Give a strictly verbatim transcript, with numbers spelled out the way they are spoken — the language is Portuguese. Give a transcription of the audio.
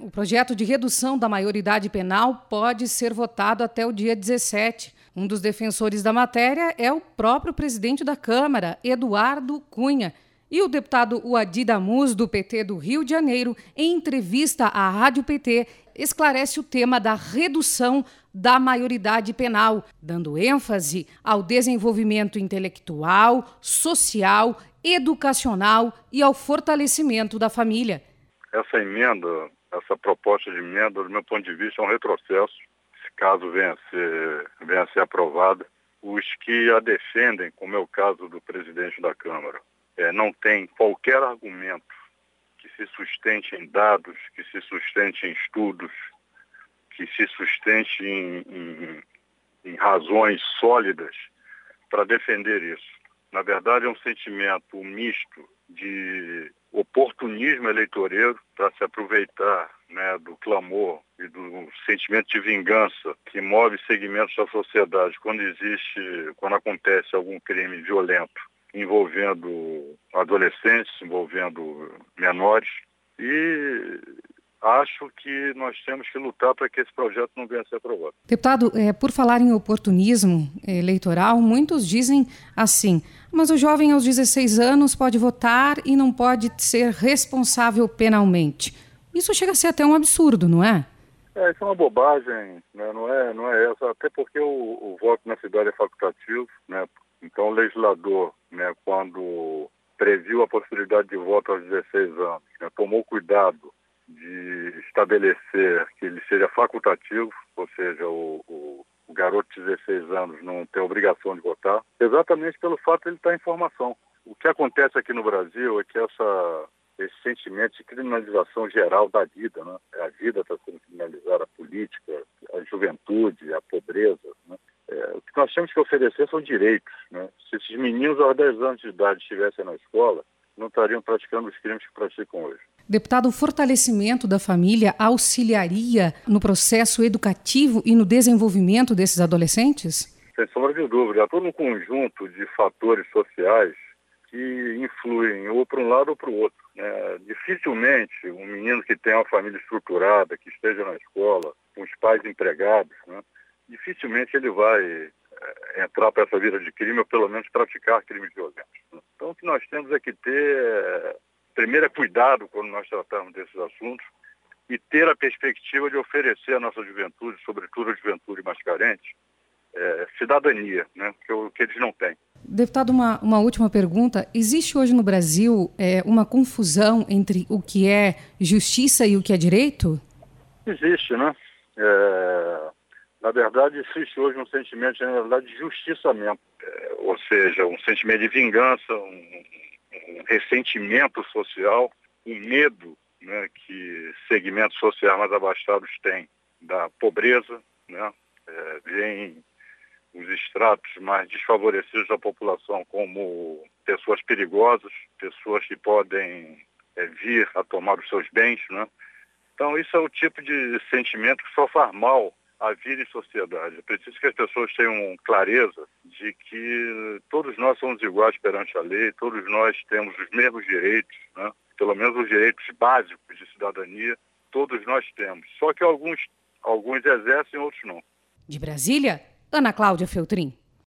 O projeto de redução da maioridade penal pode ser votado até o dia dezessete. Um dos defensores da matéria é o próprio presidente da Câmara, Eduardo Cunha. E o deputado Uadi Damus, do P T do Rio de Janeiro, em entrevista à Rádio P T, esclarece o tema da redução da maioridade penal, dando ênfase ao desenvolvimento intelectual, social, educacional e ao fortalecimento da família. Essa emenda, essa proposta de emenda, do meu ponto de vista, é um retrocesso, se caso venha a ser, venha a ser aprovada. Os que a defendem, como é o caso do presidente da Câmara, é, não tem qualquer argumento que se sustente em dados, que se sustente em estudos, que se sustente em, em, em razões sólidas para defender isso. Na verdade, é um sentimento misto de oportunismo eleitoreiro para se aproveitar, né, do clamor e do sentimento de vingança que move segmentos da sociedade quando existe, quando acontece algum crime violento envolvendo adolescentes, envolvendo menores, e acho que nós temos que lutar para que esse projeto não venha a ser aprovado. Deputado, é, por falar em oportunismo eleitoral, muitos dizem assim, mas o jovem aos dezesseis anos pode votar e não pode ser responsável penalmente. Isso chega a ser até um absurdo, não é? É, isso é uma bobagem, né? não, é, não é essa, até porque o, o voto na cidade é facultativo, né? Então o legislador, né, quando previu a possibilidade de voto aos dezesseis anos, né, tomou cuidado de estabelecer que ele seja facultativo, ou seja, o, o, o garoto de dezesseis anos não tem obrigação de votar, exatamente pelo fato de ele estar em formação. O que acontece aqui no Brasil é que essa, esse sentimento de criminalização geral da vida, né? A vida está sendo criminalizada, a política, a juventude, a pobreza, né? É, o que nós temos que oferecer são direitos, né? Se esses meninos aos dez anos de idade estivessem na escola, não estariam praticando os crimes que praticam hoje. Deputado, o fortalecimento da família auxiliaria no processo educativo e no desenvolvimento desses adolescentes? Sem sombra de dúvida. Há todo um conjunto de fatores sociais que influem ou para um lado ou para o outro, né? Dificilmente um menino que tem uma família estruturada, que esteja na escola, com os pais empregados, né? Dificilmente ele vai é, entrar para essa vida de crime ou pelo menos praticar crimes violentos, né? Então o que nós temos é que ter, primeiro é cuidado quando nós tratamos desses assuntos e ter a perspectiva de oferecer à nossa juventude, sobretudo a juventude mais carente, é, cidadania, né? que, o, que eles não têm. Deputado, uma, uma última pergunta. Existe hoje no Brasil é, uma confusão entre o que é justiça e o que é direito? Existe, né? É... Na verdade, existe hoje um sentimento, na verdade, de justiçamento, é, ou seja, um sentimento de vingança, um, um ressentimento social, um medo, né, que segmentos sociais mais abastados têm da pobreza, né, é, veem os estratos mais desfavorecidos da população como pessoas perigosas, pessoas que podem é, vir a tomar os seus bens, né? Então, isso é o tipo de sentimento que só faz mal a vida e sociedade. É preciso que as pessoas tenham clareza de que todos nós somos iguais perante a lei, todos nós temos os mesmos direitos, né? Pelo menos os direitos básicos de cidadania, todos nós temos. Só que alguns, alguns exercem, outros não. De Brasília, Ana Cláudia Feltrin.